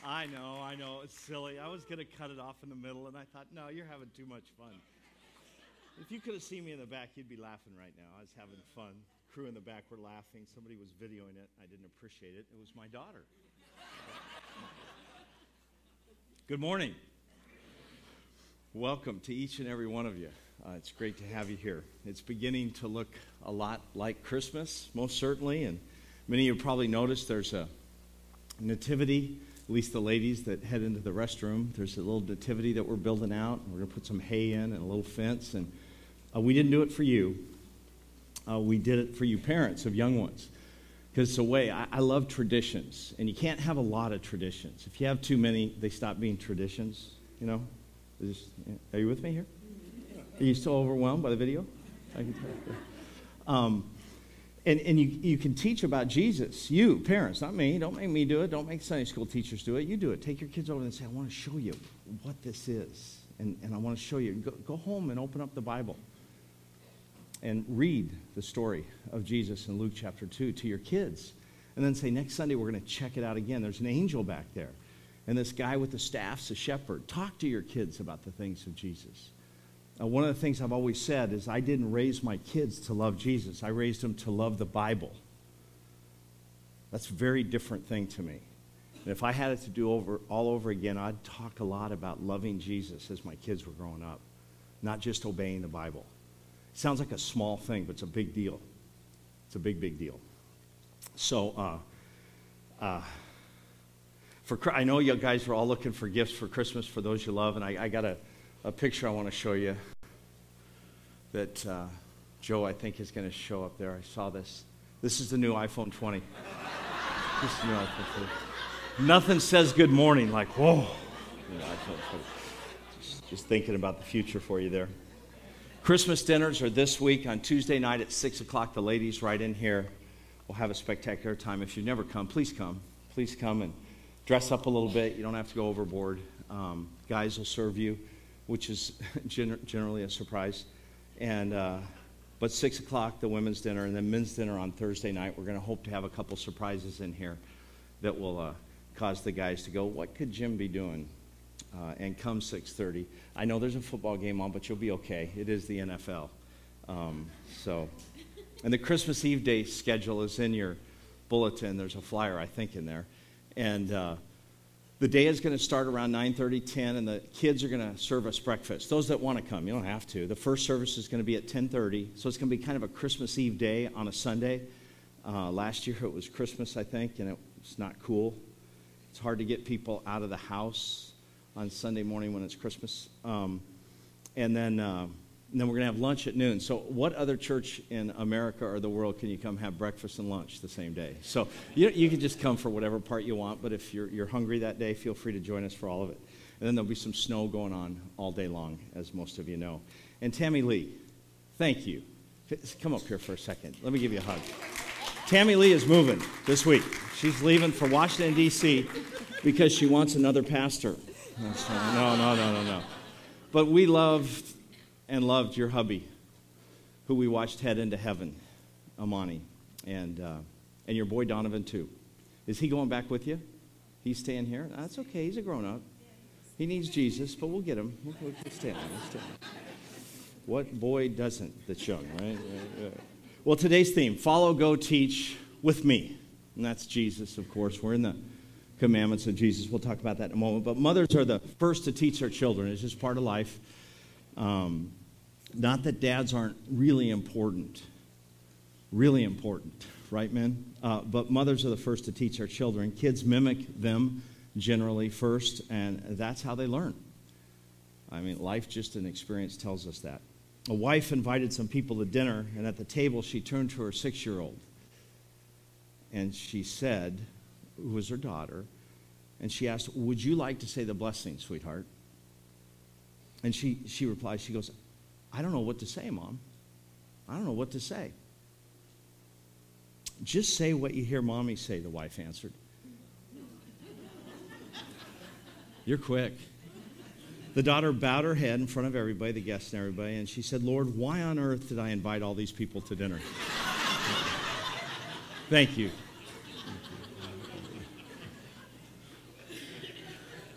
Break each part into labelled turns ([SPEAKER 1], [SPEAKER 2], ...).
[SPEAKER 1] I know, it's silly. I was going to cut it off in the middle, and I thought, no, you're having too much fun. If you could have seen me in the back, you'd be laughing right now. I was having fun. Crew in the back were laughing. Somebody was videoing it. I didn't appreciate it. It was my daughter. Good morning. Welcome to each and every one of you. It's great to have you here. It's beginning to look a lot like Christmas, most certainly, and many of you probably noticed there's a nativity, at least the ladies that head into the restroom. There's a little nativity that we're building out. We're going to put some hay in and a little fence, and we didn't do it for you. We did it for you parents of young ones, because it's a way. I love traditions, and you can't have a lot of traditions. If you have too many, they stop being traditions, you know. Are you with me here? Are you still overwhelmed by the video? I can tell. And you can teach about Jesus. You, parents, not me. Don't make me do it. Don't make Sunday school teachers do it. You do it. Take your kids over and say, I want to show you what this is. And I want to show you. Go home and open up the Bible. And read the story of Jesus in Luke chapter 2 to your kids. And then say, next Sunday we're going to check it out again. There's an angel back there. And this guy with the staff's a shepherd. Talk to your kids about the things of Jesus. One of the things I've always said is I didn't raise my kids to love Jesus. I raised them to love the Bible. That's a very different thing to me. And if I had it to do all over again, I'd talk a lot about loving Jesus as my kids were growing up, not just obeying the Bible. It sounds like a small thing, but it's a big deal. It's a big, big deal. So, I know you guys are all looking for gifts for Christmas for those you love, and I got a picture I want to show you that Joe, I think, is going to show up there. I saw this. This is the new iPhone 20. This is the new iPhone 20. Nothing says good morning like, whoa. Just thinking about the future for you there. Christmas dinners are this week on Tuesday night at 6 o'clock. The ladies right in here will have a spectacular time. If you've never come, please come. Please come and dress up a little bit. You don't have to go overboard. Guys will serve you, which is generally a surprise. But 6 o'clock, the women's dinner, and then men's dinner on Thursday night. We're going to hope to have a couple surprises in here that will cause the guys to go, what could Jim be doing? And come 6:30. I know there's a football game on, but you'll be okay. It is the NFL. And the Christmas Eve day schedule is in your bulletin. There's a flyer, I think, in there. And the day is going to start around 9:30, 10, and the kids are going to serve us breakfast. Those that want to come, you don't have to. The first service is going to be at 10:30, so it's going to be kind of a Christmas Eve day on a Sunday. Last year it was Christmas, I think, and it's not cool. It's hard to get people out of the house on Sunday morning when it's Christmas. And then we're going to have lunch at noon. So what other church in America or the world can you come have breakfast and lunch the same day? So you can just come for whatever part you want, but if you're hungry that day, feel free to join us for all of it. And then there'll be some snow going on all day long, as most of you know. And Tammy Lee, thank you. Come up here for a second. Let me give you a hug. Tammy Lee is moving this week. She's leaving for Washington, D.C. because she wants another pastor. No. But we loved your hubby, who we watched head into heaven, Amani, and your boy Donovan too. Is he going back with you? He's staying here? That's okay. He's a grown-up. He needs Jesus, but we'll get him. We'll stay on. What boy doesn't that's young, right? Well, today's theme, follow, go, teach with me. And that's Jesus, of course. We're in the commandments of Jesus. We'll talk about that in a moment. But mothers are the first to teach their children. It's just part of life. Not that dads aren't really important, right, men? But mothers are the first to teach their children. Kids mimic them generally first, and that's how they learn. I mean, life, just an experience, tells us that. A wife invited some people to dinner, and at the table she turned to her 6-year-old, and she said, who was her daughter, and she asked, would you like to say the blessing, sweetheart? And she replied, she goes, I don't know what to say, Mom. I don't know what to say. Just say what you hear Mommy say, the wife answered. You're quick. The daughter bowed her head in front of everybody, the guests and everybody, and she said, Lord, why on earth did I invite all these people to dinner? Thank you.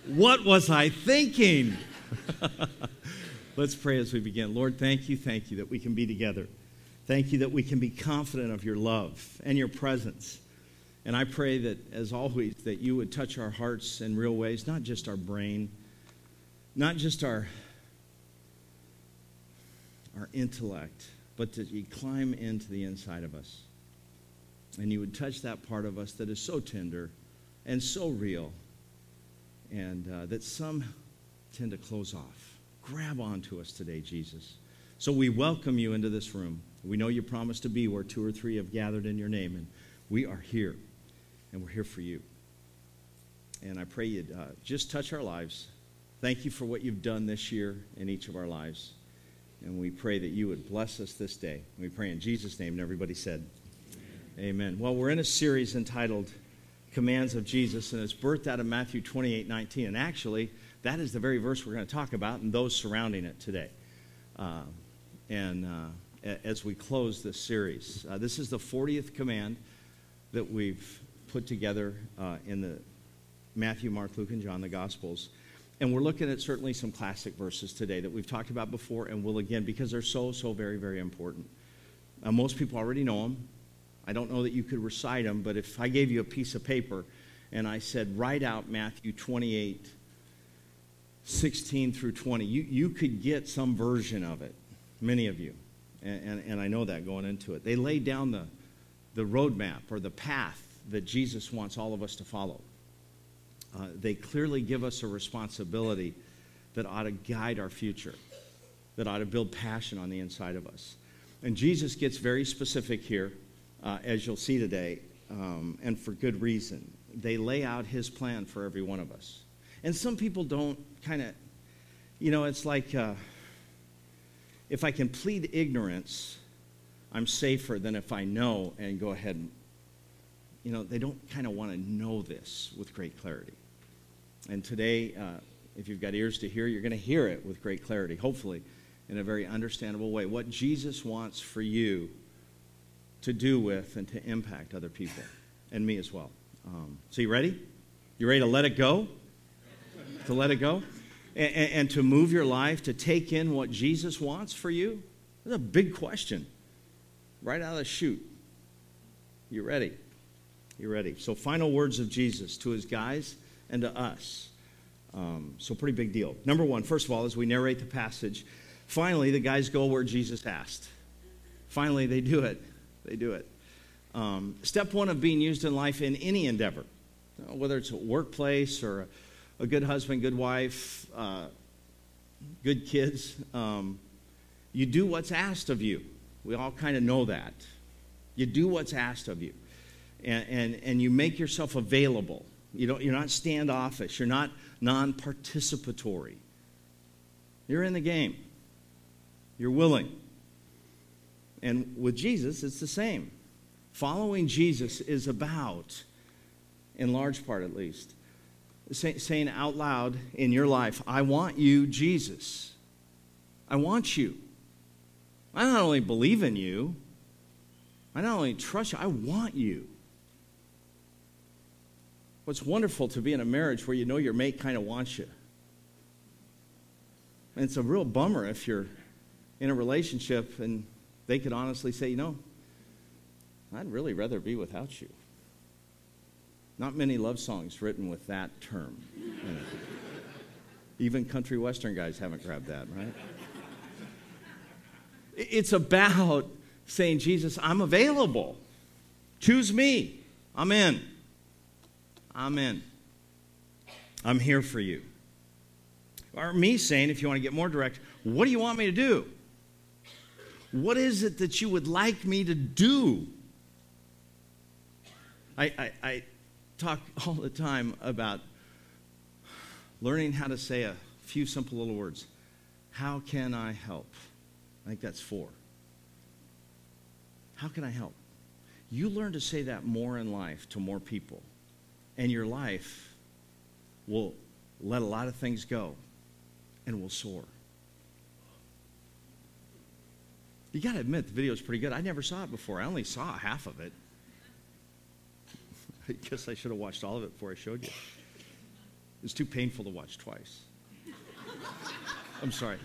[SPEAKER 1] What was I thinking? Let's pray as we begin. Lord, thank you that we can be together. Thank you that we can be confident of your love and your presence. And I pray that, as always, that you would touch our hearts in real ways, not just our brain, not just our intellect, but that you climb into the inside of us. And you would touch that part of us that is so tender and so real, and that some tend to close off. Grab onto us today, Jesus. So we welcome you into this room. We know you promised to be where 2 or 3 have gathered in your name, and we are here, and we're here for you. And I pray you'd just touch our lives. Thank you for what you've done this year in each of our lives. And we pray that you would bless us this day. We pray in Jesus' name, and everybody said, Amen. Well, we're in a series entitled Commands of Jesus, and it's birthed out of Matthew 28:19. And actually, that is the very verse we're going to talk about and those surrounding it today. As we close this series, this is the 40th command that we've put together in the Matthew, Mark, Luke, and John, the Gospels. And we're looking at certainly some classic verses today that we've talked about before and will again, because they're so very, very important. Most people already know them. I don't know that you could recite them, but if I gave you a piece of paper and I said, write out Matthew 28:16 through 20, you could get some version of it, many of you. And I know that going into it. They lay down the roadmap or the path that Jesus wants all of us to follow. They clearly give us a responsibility that ought to guide our future, that ought to build passion on the inside of us. And Jesus gets very specific here, as you'll see today, and for good reason. They lay out his plan for every one of us. And some people don't it's like, if I can plead ignorance, I'm safer than if I know and go ahead and, they don't kind of want to know this with great clarity. And today, if you've got ears to hear, you're going to hear it with great clarity, hopefully in a very understandable way. What Jesus wants for you to do with and to impact other people, and me as well. So you ready? You ready to let it go? To let it go? And to move your life, to take in what Jesus wants for you? That's a big question. Right out of the chute. You ready? You ready? So final words of Jesus to his guys and to us. So pretty big deal. Number one, first of all, as we narrate the passage, finally the guys go where Jesus asked. Finally they do it. They do it. Step one of being used in life in any endeavor, whether it's a workplace or a good husband, good wife, good kids, you do what's asked of you. We all kind of know that. You do what's asked of you. And you make yourself available. You're not standoffish. You're not non-participatory. You're in the game. You're willing. And with Jesus, it's the same. Following Jesus is about, in large part at least, saying out loud in your life, I want you, Jesus. I want you. I not only believe in you, I not only trust you, I want you. What's wonderful to be in a marriage where you know your mate kind of wants you. And it's a real bummer if you're in a relationship and they could honestly say, I'd really rather be without you. Not many love songs written with that term. Even country western guys haven't grabbed that, right? It's about saying, Jesus, I'm available. Choose me. I'm in. I'm in. I'm here for you. Or me saying, if you want to get more direct, what do you want me to do? What is it that you would like me to do? I talk all the time about learning how to say a few simple little words. How can I help? I think that's 4. How can I help? You learn to say that more in life to more people, and your life will let a lot of things go and will soar. You got to admit, the video is pretty good. I never saw it before. I only saw half of it. I guess I should have watched all of it before I showed you. It's too painful to watch twice. I'm sorry.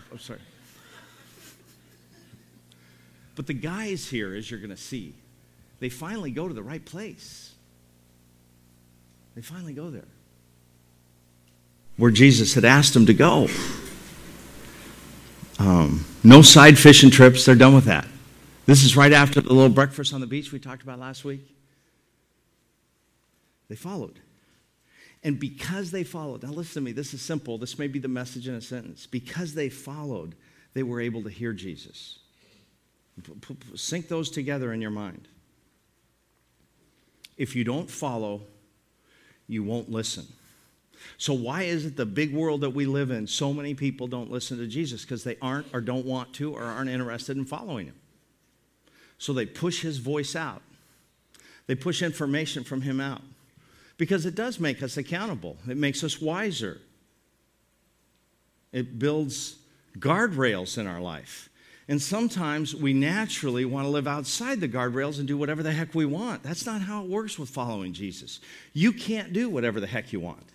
[SPEAKER 1] But the guys here, as you're going to see, they finally go to the right place. They finally go there, where Jesus had asked them to go. No side fishing trips. They're done with that. This is right after the little breakfast on the beach we talked about last week. They followed. And because they followed, now listen to me, this is simple. This may be the message in a sentence. Because they followed, they were able to hear Jesus. Sync those together in your mind. If you don't follow, you won't listen. So why is it the big world that we live in, so many people don't listen to Jesus? Because they aren't or don't want to or aren't interested in following him. So they push his voice out. They push information from him out. Because it does make us accountable. It makes us wiser. It builds guardrails in our life. And sometimes we naturally want to live outside the guardrails and do whatever the heck we want. That's not how it works with following Jesus. You can't do whatever the heck you want.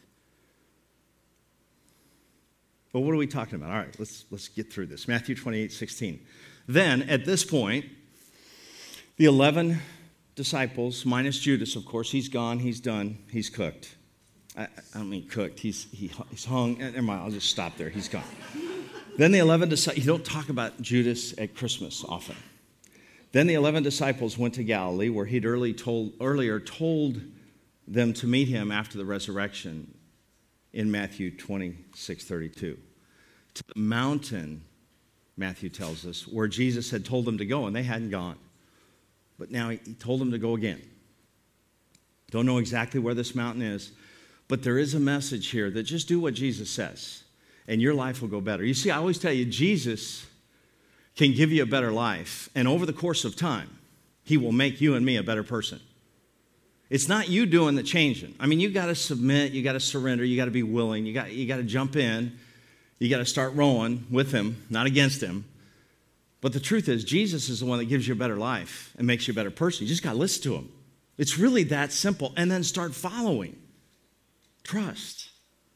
[SPEAKER 1] But what are we talking about? All right, let's get through this. Matthew 28:16. Then, at this point, the 11 disciples, minus Judas, of course, he's gone, he's done, he's cooked. I don't mean cooked, he's hung. Never mind, I'll just stop there, he's gone. Then the 11 disciples, you don't talk about Judas at Christmas often. Then the 11 disciples went to Galilee, where he'd earlier told them to meet him after the resurrection in Matthew 26:32. To the mountain, Matthew tells us, where Jesus had told them to go, and they hadn't gone. But now he told them to go again. Don't know exactly where this mountain is, but there is a message here that just do what Jesus says, and your life will go better. You see, I always tell you, Jesus can give you a better life, and over the course of time, he will make you and me a better person. It's not you doing the changing. I mean, you got to submit, you got to surrender, you got to be willing, you got to jump in, you got to start rowing with him, not against him. But the truth is, Jesus is the one that gives you a better life and makes you a better person. You just got to listen to him. It's really that simple. And then start following. Trust.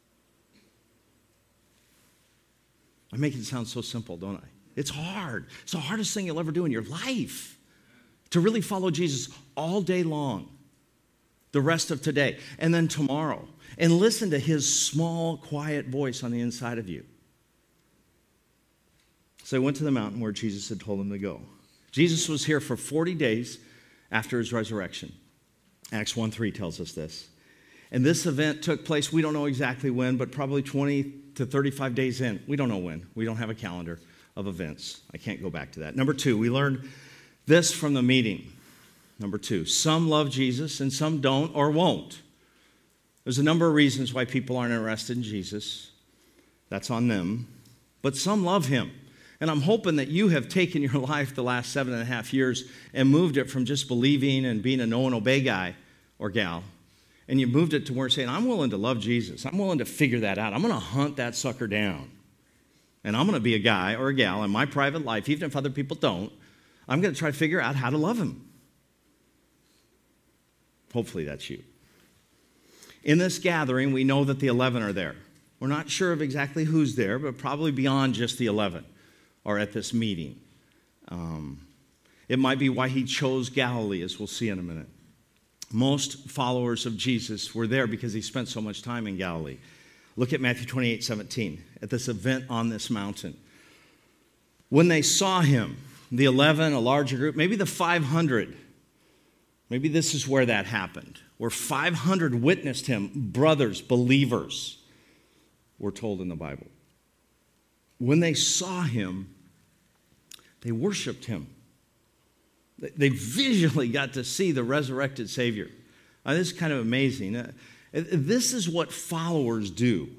[SPEAKER 1] I make it sound so simple, don't I? It's hard. It's the hardest thing you'll ever do in your life. To really follow Jesus all day long. The rest of today. And then tomorrow. And listen to his small, quiet voice on the inside of you. So they went to the mountain where Jesus had told them to go. Jesus was here for 40 days after his resurrection. Acts 1:3 tells us this. And this event took place, we don't know exactly when, but probably 20 to 35 days in. We don't know when. We don't have a calendar of events. I can't go back to that. Number 2, we learned this from the meeting. Number 2, some love Jesus and some don't or won't. There's a number of reasons why people aren't interested in Jesus. That's on them. But some love him. And I'm hoping that you have taken your life the last 7.5 years and moved it from just believing and being a know and obey guy or gal. And you moved it to where you're saying, I'm willing to love Jesus. I'm willing to figure that out. I'm going to hunt that sucker down. And I'm going to be a guy or a gal in my private life, even if other people don't. I'm going to try to figure out how to love him. Hopefully that's you. In this gathering, we know that the 11 are there. We're not sure of exactly who's there, but probably beyond just the 11 are at this meeting. It might be why he chose Galilee, as we'll see in a minute. Most followers of Jesus were there because he spent so much time in Galilee. Look at Matthew 28:17, at this event on this mountain. When they saw him, the 11, a larger group, maybe the 500, maybe this is where that happened, where 500 witnessed him, brothers, believers, we're told in the Bible. When they saw him, they worshiped him. They visually got to see the resurrected Savior. This is kind of amazing. This is what followers do.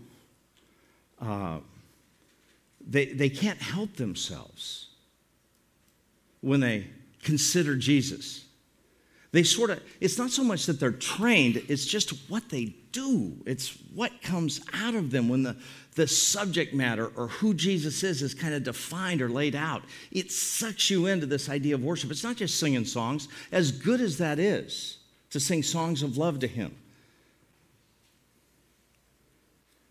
[SPEAKER 1] They can't help themselves when they consider Jesus. It's not so much that they're trained, it's just what they do. It's what comes out of them when the subject matter or who Jesus is kind of defined or laid out. It sucks you into this idea of worship. It's not just singing songs, as good as that is, to sing songs of love to him.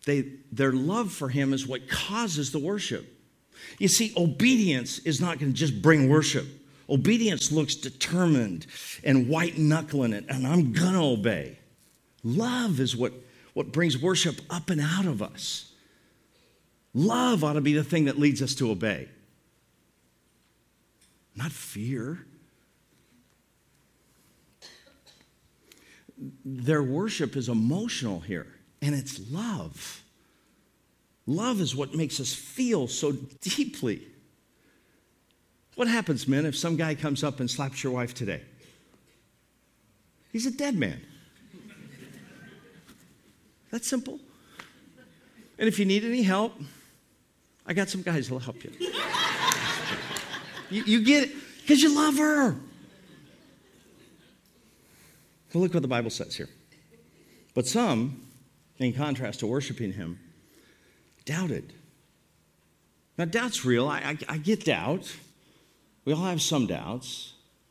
[SPEAKER 1] Their love for him is what causes the worship. You see, obedience is not going to just bring worship. Obedience looks determined and white-knuckling it, and I'm going to obey. Love is what brings worship up and out of us. Love ought to be the thing that leads us to obey, not fear. Their worship is emotional here, and it's love. Love is what makes us feel so deeply. What happens, men, if some guy comes up and slaps your wife today? He's a dead man. That's simple. And if you need any help, I got some guys that'll help you. You get it because you love her. Well, look what the Bible says here. But some, in contrast to worshiping him, doubted. Now, doubt's real. I get doubt. We all have some doubts.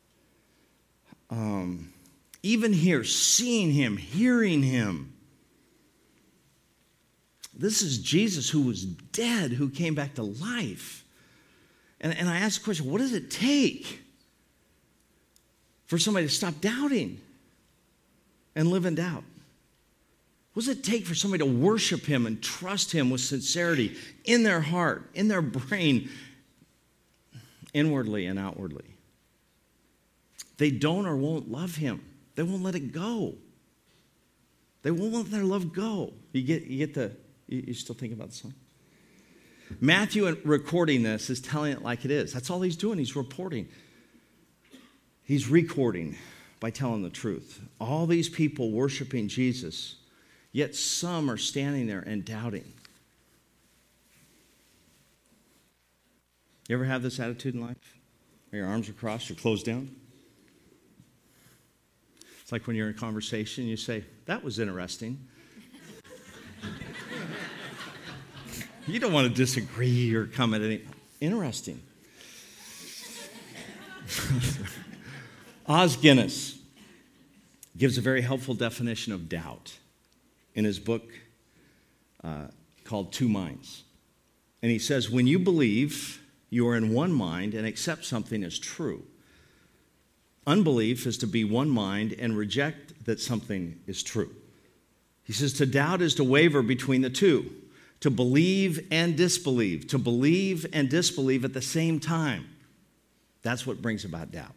[SPEAKER 1] Even here, seeing him, hearing him. This is Jesus who was dead, who came back to life. And I ask the question, what does it take for somebody to stop doubting and live in doubt? What does it take for somebody to worship him and trust him with sincerity in their heart, in their brain, inwardly and outwardly? They don't or won't love him. They won't let it go. They won't let their love go. You still thinking about the song? Matthew, in recording this, is telling it like it is. That's all he's doing. He's reporting. He's recording by telling the truth. All these people worshiping Jesus, yet some are standing there and doubting. You ever have this attitude in life? Where your arms are crossed, your clothes down? It's like when you're in a conversation, you say, that was interesting. You don't want to disagree or comment at anything. Interesting. Os Guinness gives a very helpful definition of doubt in his book called Two Minds. And he says, when you believe, you are in one mind and accept something as true. Unbelief is to be one mind and reject that something is true. He says, to doubt is to waver between the two. To believe and disbelieve. To believe and disbelieve at the same time. That's what brings about doubt.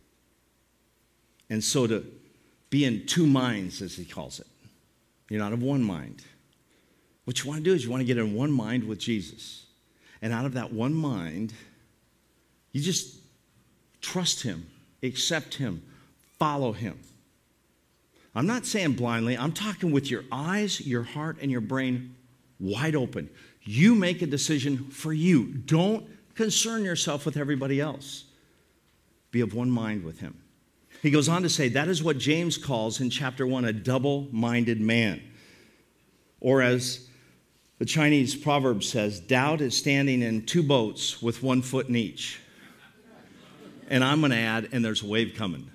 [SPEAKER 1] And so to be in two minds, as he calls it. You're not of one mind. What you want to do is you want to get in one mind with Jesus. And out of that one mind, you just trust him, accept him, follow him. I'm not saying blindly. I'm talking with your eyes, your heart, and your brain wide open. You make a decision for you. Don't concern yourself with everybody else. Be of one mind with him. He goes on to say that is what James calls in chapter 1 a double-minded man. Or as the Chinese proverb says, doubt is standing in two boats with 1 foot in each. And I'm going to add, and there's a wave coming.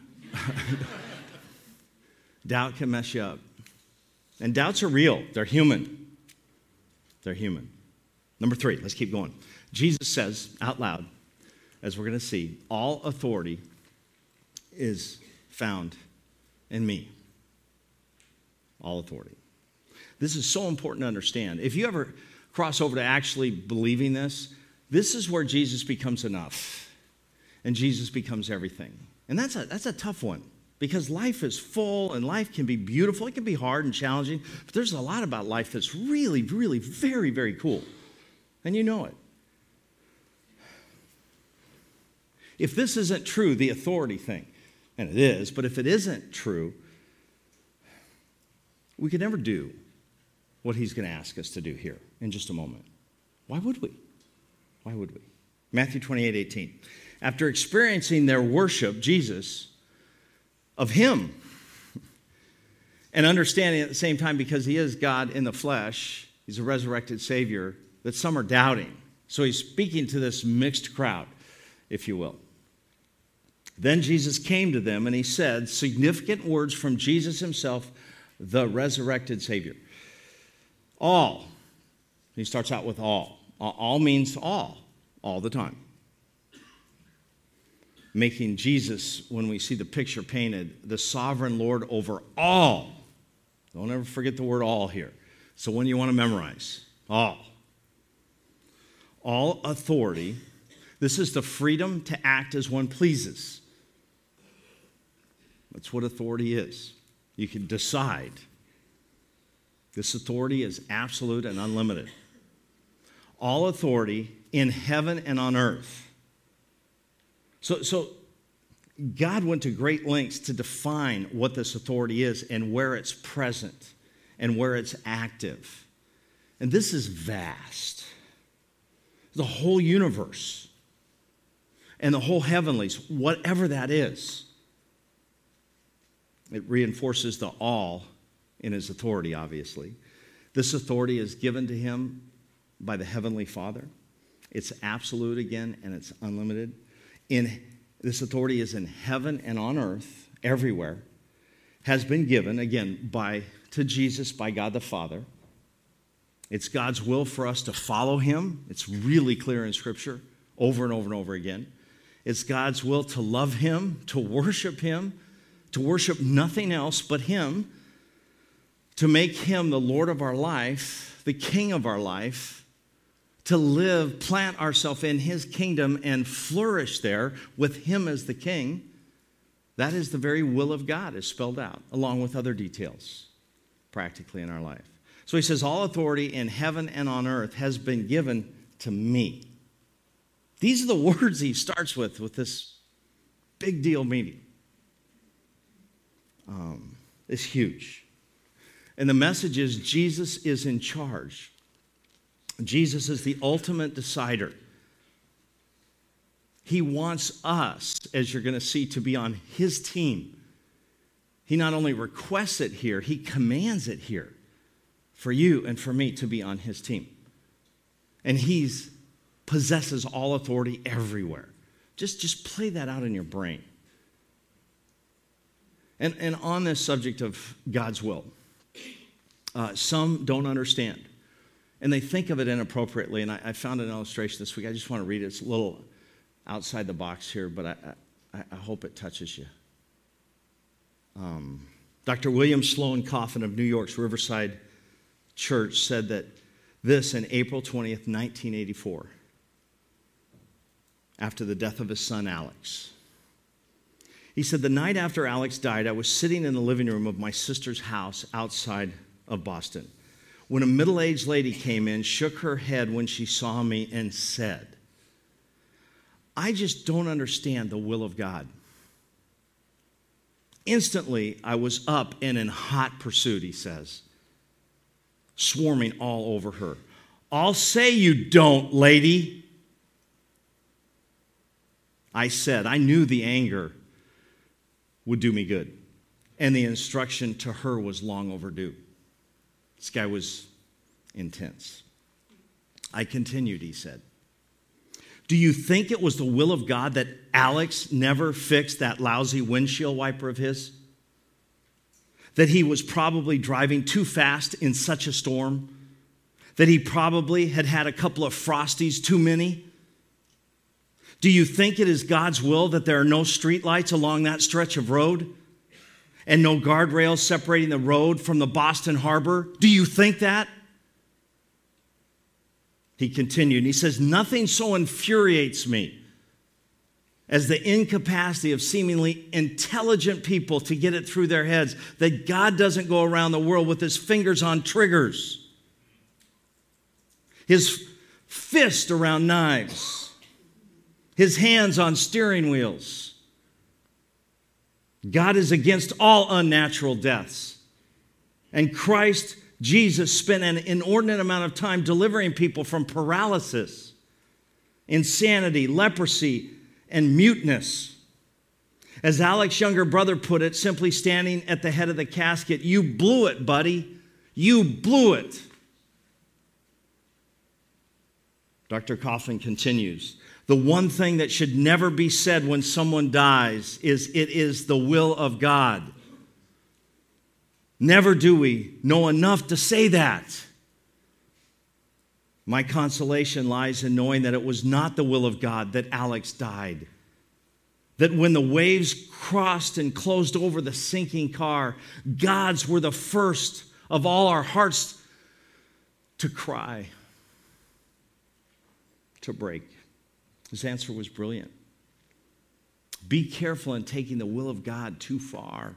[SPEAKER 1] Doubt can mess you up. And doubts are real. They're human. They're human. Number 3, let's keep going. Jesus says out loud, as we're going to see, all authority is found in me. All authority. This is so important to understand. If you ever cross over to actually believing this is where Jesus becomes enough. And Jesus becomes everything. And that's a tough one. Because life is full and life can be beautiful. It can be hard and challenging. But there's a lot about life that's really, really very, very cool. And you know it. If this isn't true, the authority thing, and it is, but if it isn't true, we could never do what he's going to ask us to do here in just a moment. Why would we? Why would we? Matthew 28:18. After experiencing their worship, Jesus, of him, and understanding at the same time, because he is God in the flesh, he's a resurrected Savior, that some are doubting. So he's speaking to this mixed crowd, if you will. Then Jesus came to them and he said, significant words from Jesus himself, the resurrected Savior. All He starts out with all. All means all the time. Making Jesus, when we see the picture painted, the sovereign Lord over all. Don't ever forget the word all here. So when you want to memorize, all. All authority. This is the freedom to act as one pleases. That's what authority is. You can decide. This authority is absolute and unlimited. All authority in heaven and on earth. So God went to great lengths to define what this authority is and where it's present and where it's active. And this is vast. The whole universe and the whole heavenlies, whatever that is. It reinforces the all in his authority, obviously. This authority is given to him by the Heavenly Father. It's absolute again, and it's unlimited. This authority is in heaven and on earth, everywhere, has been given, again, to Jesus by God the Father. It's God's will for us to follow him. It's really clear in Scripture, over and over and over again. It's God's will to love him, to worship nothing else but him, to make him the Lord of our life, the King of our life, to live, plant ourselves in his kingdom and flourish there with him as the king. That is the very will of God is spelled out, along with other details, practically in our life. So he says, all authority in heaven and on earth has been given to me. These are the words he starts with this big deal meeting. It's huge. And the message is Jesus is in charge. Jesus is the ultimate decider. He wants us, as you're going to see, to be on his team. He not only requests it here, he commands it here for you and for me to be on his team. And he possesses all authority everywhere. Just play that out in your brain. And on this subject of God's will, some don't understand. And they think of it inappropriately. And I found an illustration this week. I just want to read it. It's a little outside the box here, but I hope it touches you. Dr. William Sloane Coffin of New York's Riverside Church said that this in April 20th, 1984, after the death of his son, Alex. He said, the night after Alex died, I was sitting in the living room of my sister's house outside of Boston when a middle-aged lady came in, shook her head when she saw me, and said, I just don't understand the will of God. Instantly, I was up and in hot pursuit, he says, swarming all over her. I'll say you don't, lady. I said, I knew the anger would do me good, and the instruction to her was long overdue. This guy was intense. I continued, he said. Do you think it was the will of God that Alex never fixed that lousy windshield wiper of his? That he was probably driving too fast in such a storm? That he probably had had a couple of Frosties too many? Do you think it is God's will that there are no streetlights along that stretch of road? And no guardrails separating the road from the Boston Harbor? Do you think that? He continued, and he says, nothing so infuriates me as the incapacity of seemingly intelligent people to get it through their heads that God doesn't go around the world with his fingers on triggers, his fist around knives, his hands on steering wheels. God is against all unnatural deaths. And Christ Jesus spent an inordinate amount of time delivering people from paralysis, insanity, leprosy, and muteness. As Alex's younger brother put it, simply standing at the head of the casket, you blew it, buddy. You blew it. Dr. Coffin continues, the one thing that should never be said when someone dies is it is the will of God. Never do we know enough to say that. My consolation lies in knowing that it was not the will of God that Alex died. That when the waves crossed and closed over the sinking car, God's were the first of all our hearts to cry, to break. His answer was brilliant. Be careful in taking the will of God too far.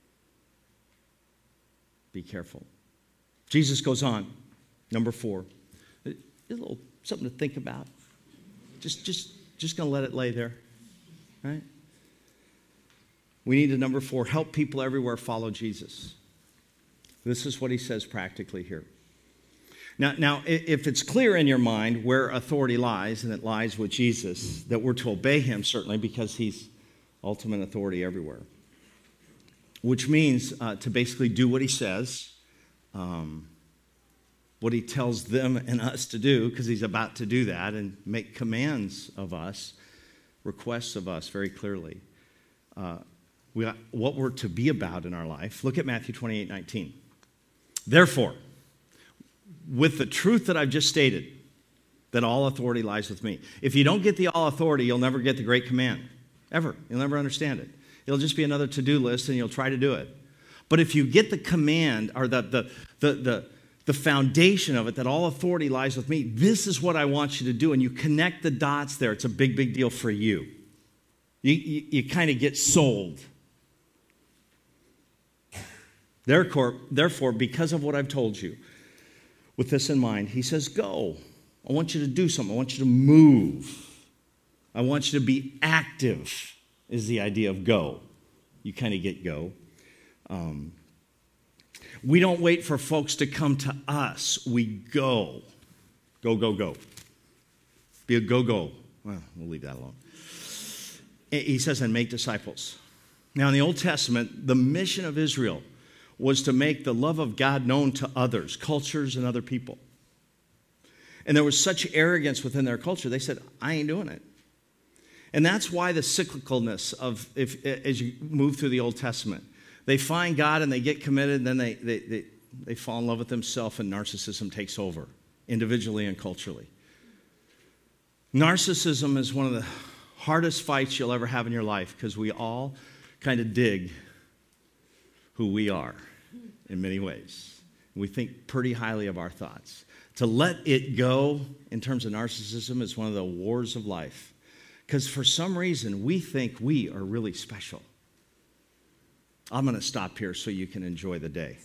[SPEAKER 1] Be careful. Jesus goes on, number 4. A little something to think about. Just going to let it lay there, right? We need to, number 4, help people everywhere follow Jesus. This is what he says practically here. Now, if it's clear in your mind where authority lies, and it lies with Jesus, that we're to obey him, certainly, because he's ultimate authority everywhere, which means to basically do what he says, what he tells them and us to do, because he's about to do that, and make commands of us, requests of us very clearly. What we're to be about in our life. Look at Matthew 28:19. Therefore, with the truth that I've just stated, that all authority lies with me. If you don't get the all authority, you'll never get the great command. Ever. You'll never understand it. It'll just be another to-do list, and you'll try to do it. But if you get the command, or the foundation of it, that all authority lies with me, this is what I want you to do, and you connect the dots there, it's a big, big deal for you. You kind of get sold. Therefore, because of what I've told you, with this in mind, he says, go. I want you to do something. I want you to move. I want you to be active, is the idea of go. You kind of get go. We don't wait for folks to come to us. We go. Go, go, go. Be a go-go. Well, we'll leave that alone. He says, and make disciples. Now, in the Old Testament, the mission of Israel was to make the love of God known to others, cultures, and other people. And there was such arrogance within their culture, they said, I ain't doing it. And that's why the cyclicalness of, as you move through the Old Testament, they find God and they get committed, and then they fall in love with themselves, and narcissism takes over, individually and culturally. Narcissism is one of the hardest fights you'll ever have in your life, because we all kind of dig who we are in many ways. We think pretty highly of our thoughts. To let it go in terms of narcissism is one of the wars of life, because for some reason we think we are really special. I'm going to stop here so you can enjoy the day.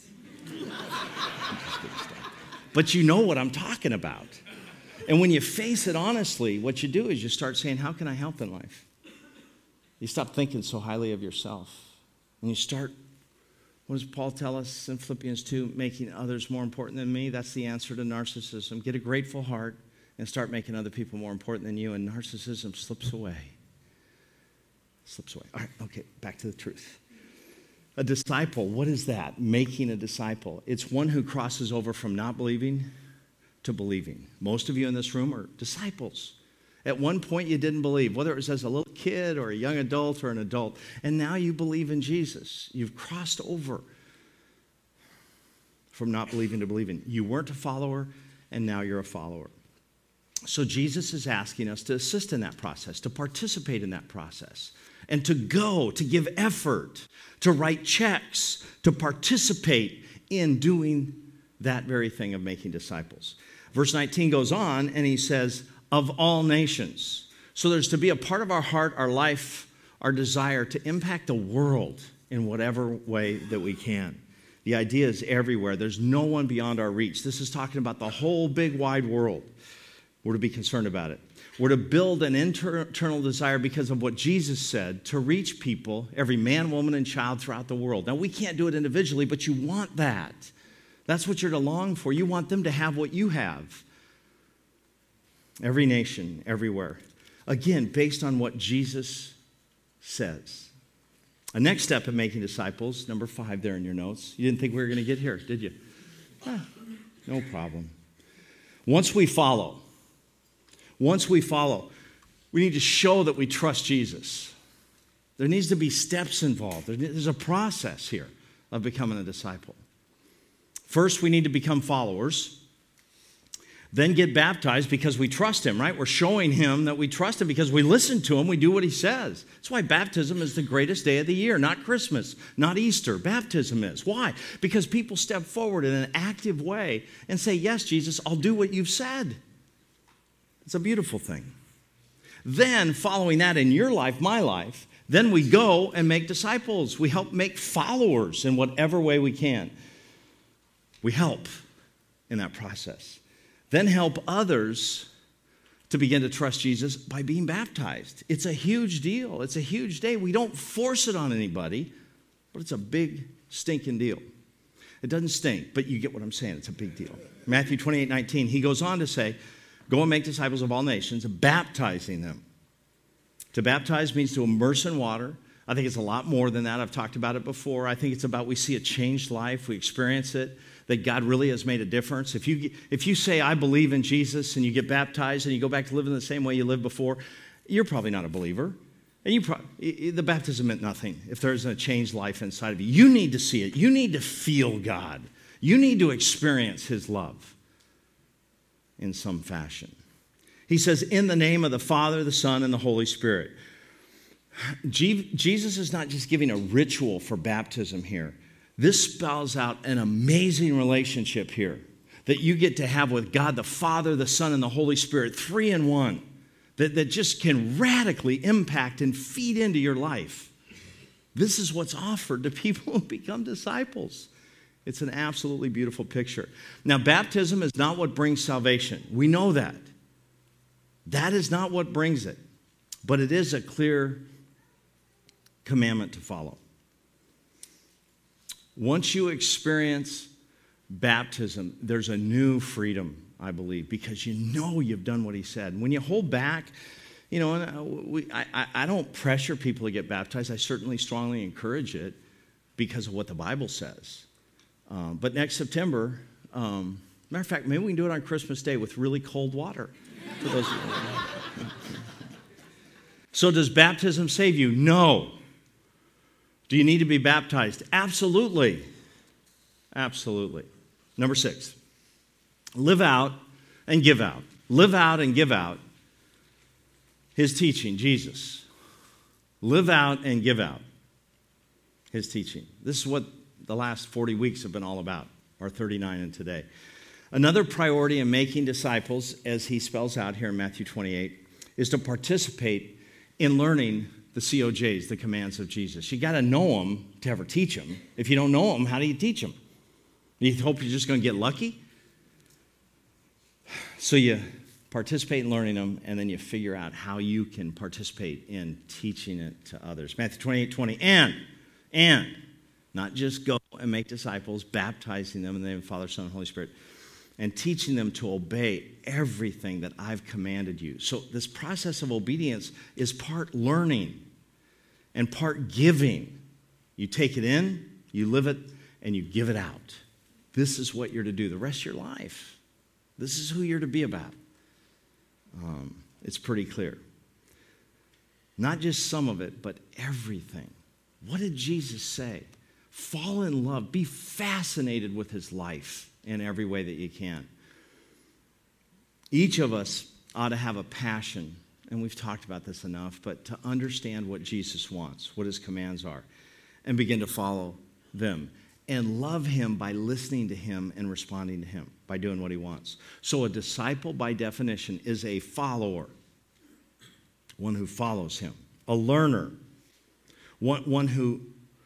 [SPEAKER 1] But you know what I'm talking about. And when you face it honestly, what you do is you start saying, how can I help in life? You stop thinking so highly of yourself. And you start, what does Paul tell us in Philippians 2? Making others more important than me. That's the answer to narcissism. Get a grateful heart and start making other people more important than you, and narcissism slips away. Slips away. All right, okay, back to the truth. A disciple, what is that? Making a disciple. It's one who crosses over from not believing to believing. Most of you in this room are disciples. At one point you didn't believe, whether it was as a little kid or a young adult or an adult, and now you believe in Jesus. You've crossed over from not believing to believing. You weren't a follower, and now you're a follower. So Jesus is asking us to assist in that process, to participate in that process, and to go, to give effort, to write checks, to participate in doing that very thing of making disciples. Verse 19 goes on, and he says, of all nations. So there's to be a part of our heart, our life, our desire to impact the world in whatever way that we can. The idea is everywhere. There's no one beyond our reach. This is talking about the whole big wide world. We're to be concerned about it. We're to build an internal desire because of what Jesus said, to reach people, every man, woman, and child throughout the world. Now, we can't do it individually, but you want that. That's what you're to long for. You want them to have what you have. Every nation, everywhere. Again, based on what Jesus says. A next step in making disciples, number 5 there in your notes. You didn't think we were going to get here, did you? No problem. Once we follow, we need to show that we trust Jesus. There needs to be steps involved. There's a process here of becoming a disciple. First, we need to become followers. Then get baptized because we trust him, right? We're showing him that we trust him because we listen to him, we do what he says. That's why baptism is the greatest day of the year, not Christmas, not Easter. Baptism is. Why? Because people step forward in an active way and say, yes, Jesus, I'll do what you've said. It's a beautiful thing. Then, following that in your life, my life, then we go and make disciples. We help make followers in whatever way we can. We help in that process. Then help others to begin to trust Jesus by being baptized. It's a huge deal. It's a huge day. We don't force it on anybody, but it's a big stinking deal. It doesn't stink, but you get what I'm saying. It's a big deal. Matthew 28:19, he goes on to say, go and make disciples of all nations, baptizing them. To baptize means to immerse in water. I think it's a lot more than that. I've talked about it before. I think it's about we see a changed life. We experience it, that God really has made a difference. If you say, I believe in Jesus, and you get baptized and you go back to living the same way you lived before, you're probably not a believer. And the baptism meant nothing if there isn't a changed life inside of you. You need to see it. You need to feel God. You need to experience his love in some fashion. He says, in the name of the Father, the Son, and the Holy Spirit. Jesus is not just giving a ritual for baptism here. This spells out an amazing relationship here that you get to have with God, the Father, the Son, and the Holy Spirit, 3 in 1, that just can radically impact and feed into your life. This is what's offered to people who become disciples. It's an absolutely beautiful picture. Now, baptism is not what brings salvation. We know that. That is not what brings it. But it is a clear commandment to follow. Once you experience baptism, there's a new freedom, I believe, because you know you've done what he said. When you hold back, I don't pressure people to get baptized. I certainly strongly encourage it because of what the Bible says. But next September, matter of fact, maybe we can do it on Christmas Day with really cold water. For those So does baptism save you? No. Do you need to be baptized? Absolutely. Absolutely. Number 6, live out and give out. Live out and give out his teaching, Jesus. Live out and give out his teaching. This is what the last 40 weeks have been all about, or 39 and today. Another priority in making disciples, as he spells out here in Matthew 28, is to participate in learning the COJs, the commands of Jesus. You got to know them to ever teach them. If you don't know them, how do you teach them? You hope you're just going to get lucky? So you participate in learning them, and then you figure out how you can participate in teaching it to others. Matthew 28:20, and not just go and make disciples, baptizing them in the name of the Father, Son, and Holy Spirit, and teaching them to obey everything that I've commanded you. So this process of obedience is part learning and part giving. You take it in, you live it, and you give it out. This is what you're to do the rest of your life. This is who you're to be about. It's pretty clear. Not just some of it, but everything. What did Jesus say? Fall in love. Be fascinated with his life in every way that you can. Each of us ought to have a passion, and we've talked about this enough, but to understand what Jesus wants, what his commands are, and begin to follow them. And love him by listening to him and responding to him, by doing what he wants. So a disciple, by definition, is a follower, one who follows him. A learner, one who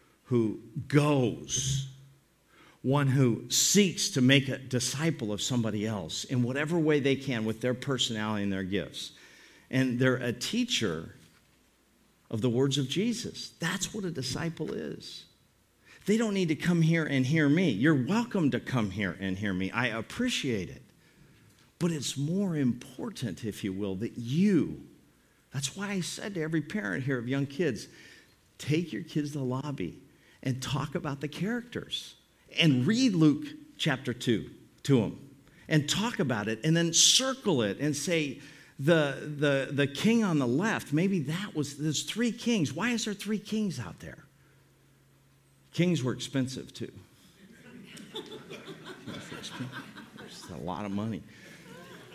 [SPEAKER 1] goes, one who seeks to make a disciple of somebody else in whatever way they can with their personality and their gifts. And they're a teacher of the words of Jesus. That's what a disciple is. They don't need to come here and hear me. You're welcome to come here and hear me. I appreciate it. But it's more important, if you will, that that's why I said to every parent here of young kids, take your kids to the lobby and talk about the characters. And read Luke chapter 2 to them. And talk about it. And then circle it and say, the king on the left, maybe there's 3 kings. Why is there 3 kings out there? Kings were expensive, too. It's a lot of money.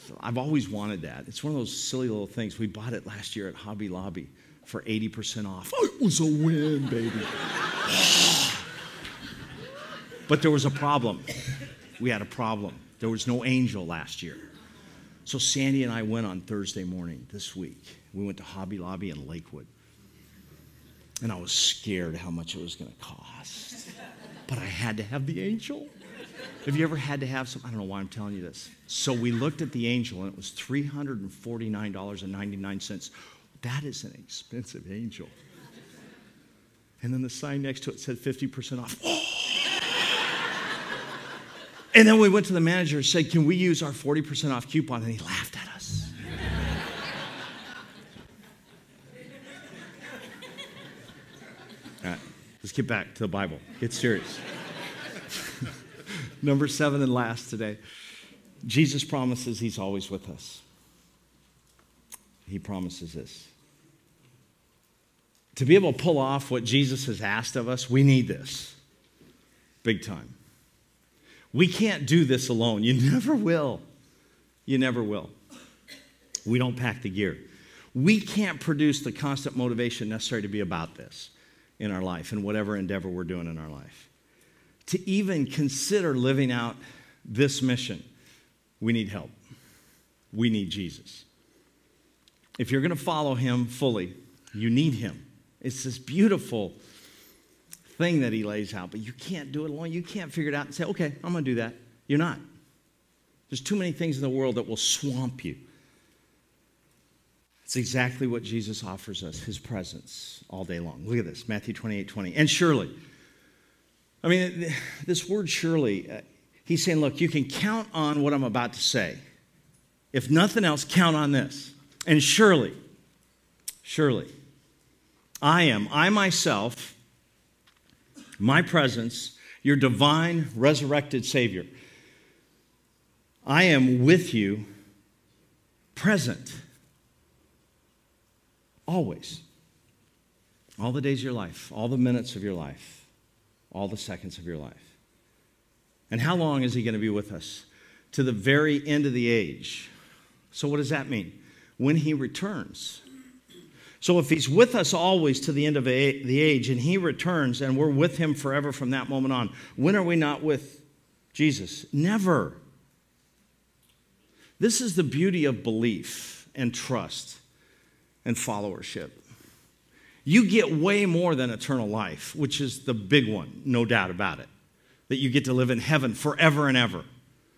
[SPEAKER 1] I've always wanted that. It's one of those silly little things. We bought it last year at Hobby Lobby for 80% off. Oh, it was a win, baby. But there was a problem. We had a problem. There was no angel last year. So Sandy and I went on Thursday morning this week. We went to Hobby Lobby in Lakewood. And I was scared how much it was going to cost. But I had to have the angel. Have you ever had to have some? I don't know why I'm telling you this. So we looked at the angel, and it was $349.99. That is an expensive angel. And then the sign next to it said 50% off. And then we went to the manager and said, can we use our 40% off coupon? And he laughed at us. All right, let's get back to the Bible. Get serious. Number 7 and last today. Jesus promises he's always with us. He promises this. To be able to pull off what Jesus has asked of us, we need this. Big time. We can't do this alone. You never will. You never will. We don't pack the gear. We can't produce the constant motivation necessary to be about this in our life and whatever endeavor we're doing in our life. To even consider living out this mission, we need help. We need Jesus. If you're going to follow him fully, you need him. It's this beautiful thing that he lays out, but you can't do it alone. You can't figure it out and say, okay, I'm going to do that. You're not. There's too many things in the world that will swamp you. It's exactly what Jesus offers us, his presence all day long. Look at this, Matthew 28:20. And surely, I mean, this word surely, he's saying, look, you can count on what I'm about to say. If nothing else, count on this. And surely, I myself, my presence, your divine resurrected Savior, I am with you, present, always. All the days of your life, all the minutes of your life, all the seconds of your life. And how long is he going to be with us? To the very end of the age. So what does that mean? When he returns. So if he's with us always to the end of the age and he returns and we're with him forever from that moment on, when are we not with Jesus? Never. This is the beauty of belief and trust and followership. You get way more than eternal life, which is the big one, no doubt about it, that you get to live in heaven forever and ever.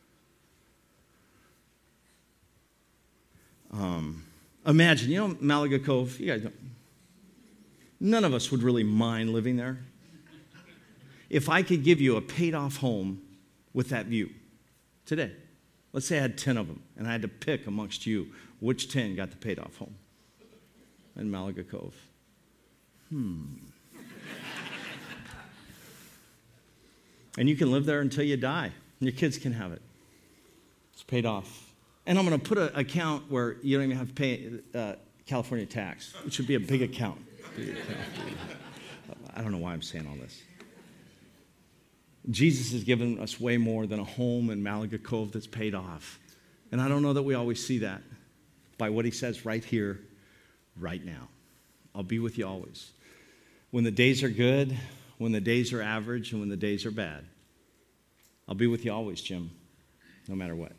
[SPEAKER 1] Imagine, you know Malaga Cove? You guys don't. None of us would really mind living there. If I could give you a paid-off home with that view today, let's say I had 10 of them, and I had to pick amongst you which 10 got the paid-off home in Malaga Cove. And you can live there until you die, and your kids can have it. It's paid off. And I'm going to put an account where you don't even have to pay California tax, which would be a big account. I don't know why I'm saying all this. Jesus has given us way more than a home in Malaga Cove that's paid off. And I don't know that we always see that by what he says right here, right now. I'll be with you always. When the days are good, when the days are average, and when the days are bad. I'll be with you always, Jim, no matter what.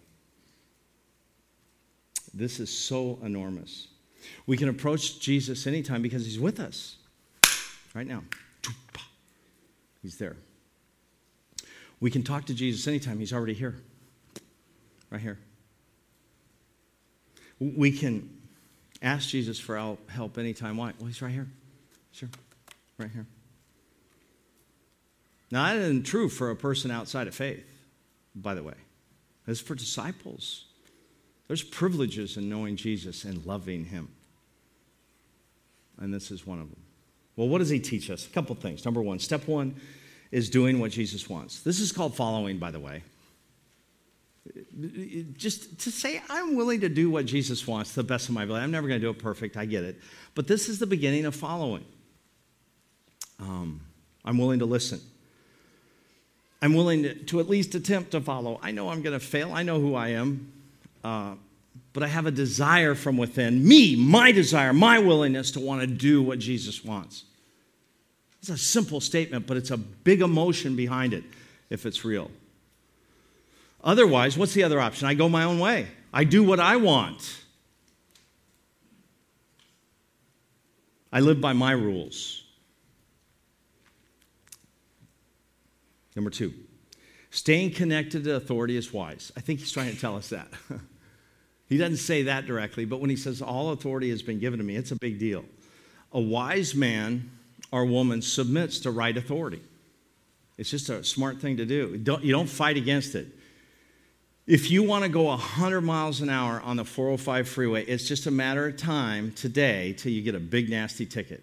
[SPEAKER 1] This is so enormous. We can approach Jesus anytime because he's with us right now. He's there. We can talk to Jesus anytime. He's already here. Right here. We can ask Jesus for help anytime. Why? Well, he's right here. Sure. Right here. Now, that isn't true for a person outside of faith, by the way. It's for disciples. There's privileges in knowing Jesus and loving him. And this is one of them. Well, what does he teach us? A couple things. Number one, step one is doing what Jesus wants. This is called following, by the way. Just to say, I'm willing to do what Jesus wants to the best of my ability. I'm never going to do it perfect. I get it. But this is the beginning of following. I'm willing to listen. I'm willing to at least attempt to follow. I know I'm going to fail. I know who I am. but I have a desire from within. Me, my desire, my willingness to want to do what Jesus wants. It's a simple statement, but it's a big emotion behind it if it's real. Otherwise, what's the other option? I go my own way. I do what I want. I live by my rules. Number 2, staying connected to authority is wise. I think he's trying to tell us that. He doesn't say that directly, but when he says all authority has been given to me, it's a big deal. A wise man or woman submits to right authority. It's just a smart thing to do. You don't fight against it. If you want to go 100 miles an hour on the 405 freeway, it's just a matter of time today till you get a big, nasty ticket.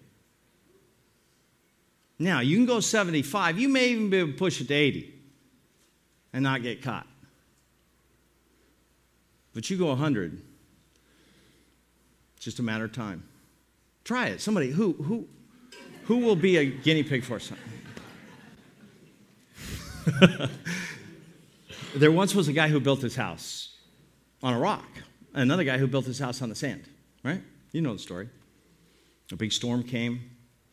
[SPEAKER 1] Now, you can go 75. You may even be able to push it to 80 and not get caught. But you go 100, it's just a matter of time. Try it. Somebody, who will be a guinea pig for something? There once was a guy who built his house on a rock. Another guy who built his house on the sand, right? You know the story. A big storm came.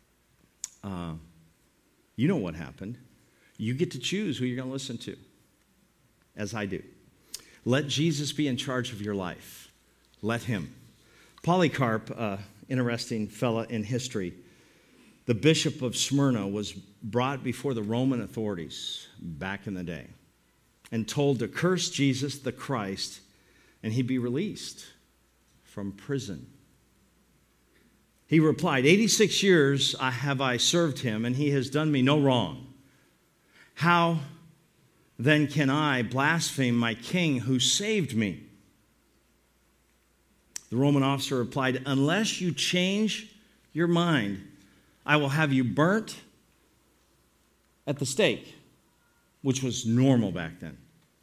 [SPEAKER 1] You know what happened. You get to choose who you're going to listen to, as I do. Let Jesus be in charge of your life. Let him. Polycarp, interesting fella in history, the bishop of Smyrna, was brought before the Roman authorities back in the day and told to curse Jesus the Christ and he'd be released from prison. He replied, 86 years have I served him, and he has done me no wrong. How then can I blaspheme my king who saved me? The Roman officer replied, unless you change your mind, I will have you burnt at the stake, which was normal back then.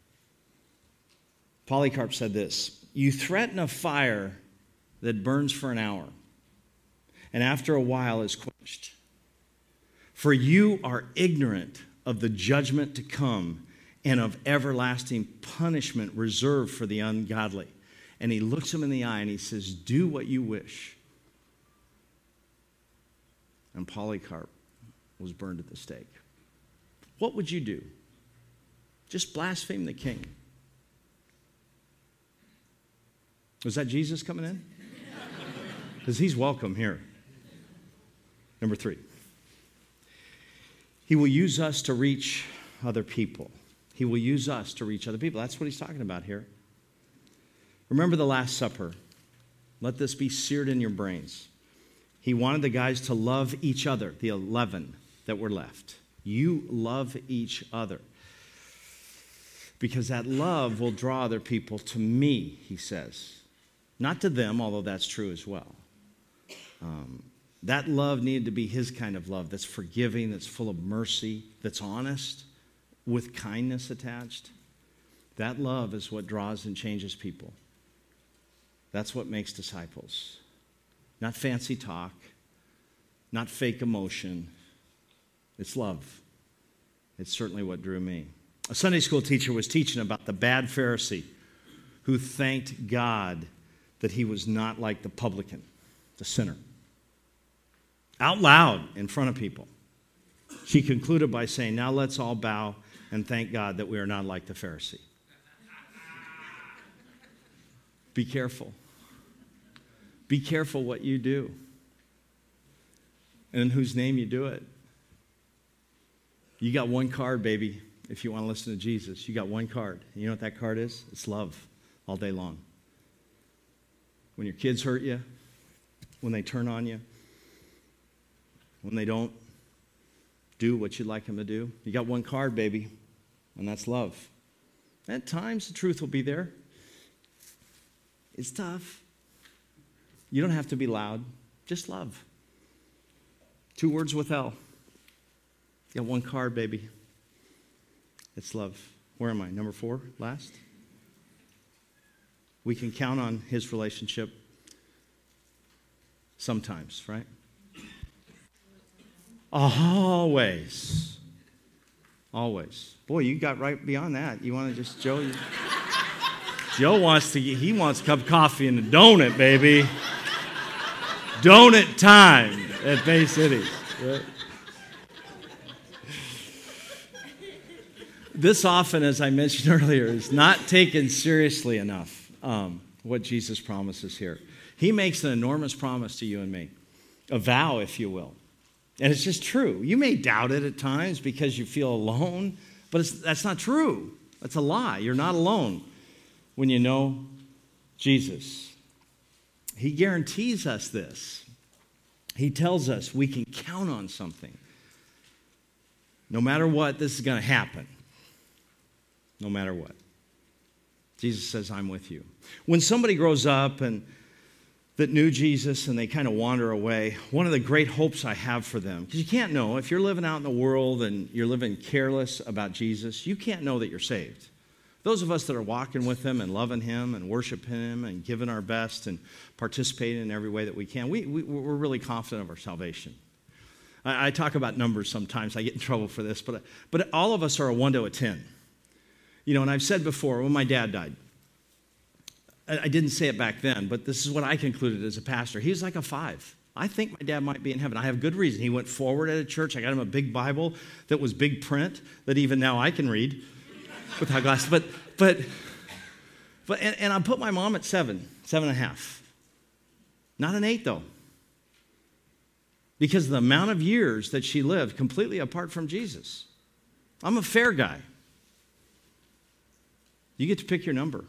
[SPEAKER 1] Polycarp said this, you threaten a fire that burns for an hour, and after a while is quenched. For you are ignorant of the judgment to come and of everlasting punishment reserved for the ungodly. And he looks him in the eye and he says, do what you wish. And Polycarp was burned at the stake. What would you do? Just blaspheme the king. Was that Jesus coming in? Because he's welcome here. Number 3. He will use us to reach other people. He will use us to reach other people. That's what he's talking about here. Remember the Last Supper. Let this be seared in your brains. He wanted the guys to love each other, the 11 that were left. You love each other. Because that love will draw other people to me, he says. Not to them, although that's true as well. That love needed to be his kind of love that's forgiving, that's full of mercy, that's honest, with kindness attached. That love is what draws and changes people. That's what makes disciples. Not fancy talk, not fake emotion. It's love. It's certainly what drew me. A Sunday school teacher was teaching about the bad Pharisee who thanked God that he was not like the publican, the sinner. Out loud in front of people. She concluded by saying, now let's all bow and thank God that we are not like the Pharisee. Be careful. Be careful what you do and in whose name you do it. You got one card, baby, if you want to listen to Jesus. You got one card. You know what that card is? It's love all day long. When your kids hurt you, when they turn on you, when they don't do what you'd like them to do, you got one card, baby, and that's love. At times, the truth will be there. It's tough. You don't have to be loud. Just love. 2 words with L. You got one card, baby. It's love. Where am I? Number 4, last. We can count on his relationship sometimes, right? Always. Always. Boy, you got right beyond that. You want to just, Joe, Joe wants a cup of coffee and a donut, baby. Donut time at Bay City. Right? This often, as I mentioned earlier, is not taken seriously enough, what Jesus promises here. He makes an enormous promise to you and me, a vow, if you will. And it's just true. You may doubt it at times because you feel alone, but that's not true. That's a lie. You're not alone when you know Jesus. He guarantees us this. He tells us we can count on something. No matter what, this is going to happen. No matter what. Jesus says, I'm with you. When somebody grows up and that knew Jesus and they kind of wander away, one of the great hopes I have for them, because you can't know, if you're living out in the world and you're living careless about Jesus, you can't know that you're saved. Those of us that are walking with him and loving him and worshiping him and giving our best and participating in every way that we can, we're really confident of our salvation. I talk about numbers sometimes. I get in trouble for this, but all of us are a 1 to a 10. You know, and I've said before, when my dad died, I didn't say it back then, but this is what I concluded as a pastor. He was like a 5. I think my dad might be in heaven. I have good reason. He went forward at a church. I got him a big Bible that was big print that even now I can read without glasses. But I put my mom at 7.5. Not an 8, though. Because of the amount of years that she lived completely apart from Jesus. I'm a fair guy. You get to pick your number.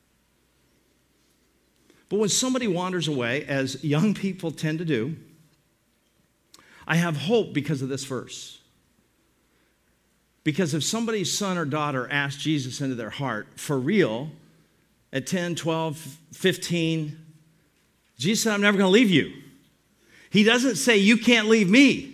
[SPEAKER 1] But when somebody wanders away, as young people tend to do, I have hope because of this verse. Because if somebody's son or daughter asks Jesus into their heart for real, at 10, 12, 15, Jesus said, I'm never going to leave you. He doesn't say, you can't leave me.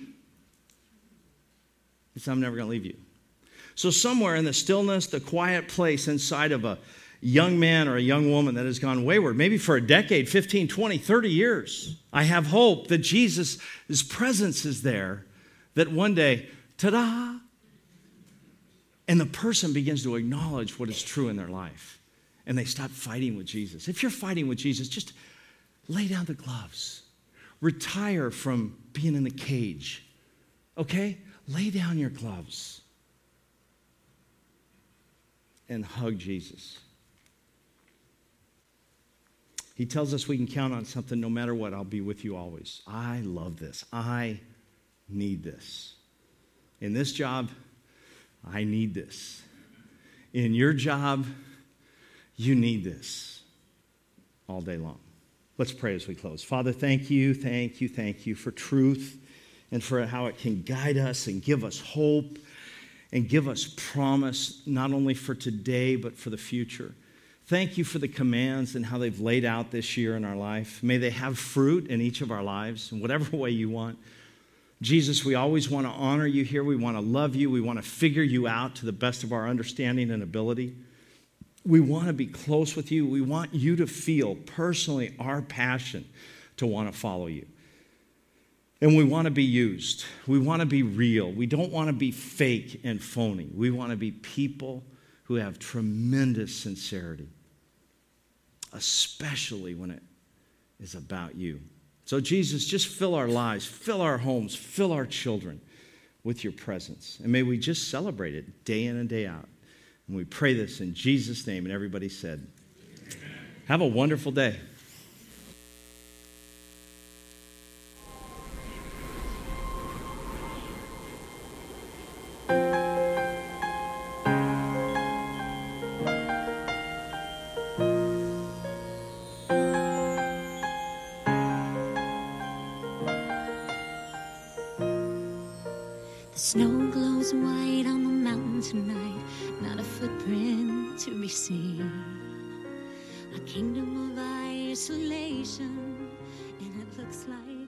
[SPEAKER 1] He said, I'm never going to leave you. So somewhere in the stillness, the quiet place inside of a young man or a young woman that has gone wayward, maybe for a decade, 15, 20, 30 years, I have hope that Jesus' presence is there, that one day, ta-da, and the person begins to acknowledge what is true in their life, and they stop fighting with Jesus. If you're fighting with Jesus, just lay down the gloves. Retire from being in the cage, okay? Lay down your gloves and hug Jesus. He tells us we can count on something no matter what. I'll be with you always. I love this. I need this. In this job, I need this. In your job, you need this all day long. Let's pray as we close. Father, thank you for truth and for how it can guide us and give us hope and give us promise, not only for today, but for the future. Thank you for the commands and how they've laid out this year in our life. May they have fruit in each of our lives in whatever way you want. Jesus, we always want to honor you here. We want to love you. We want to figure you out to the best of our understanding and ability. We want to be close with you. We want you to feel personally our passion to want to follow you. And we want to be used. We want to be real. We don't want to be fake and phony. We want to be people who have tremendous sincerity, especially when it is about you. So Jesus, just fill our lives, fill our homes, fill our children with your presence. And may we just celebrate it day in and day out. And we pray this in Jesus' name. And everybody said, amen. Have a wonderful day.
[SPEAKER 2] Snow glows white on the mountain tonight, not a footprint to be seen. A kingdom of isolation, and it looks like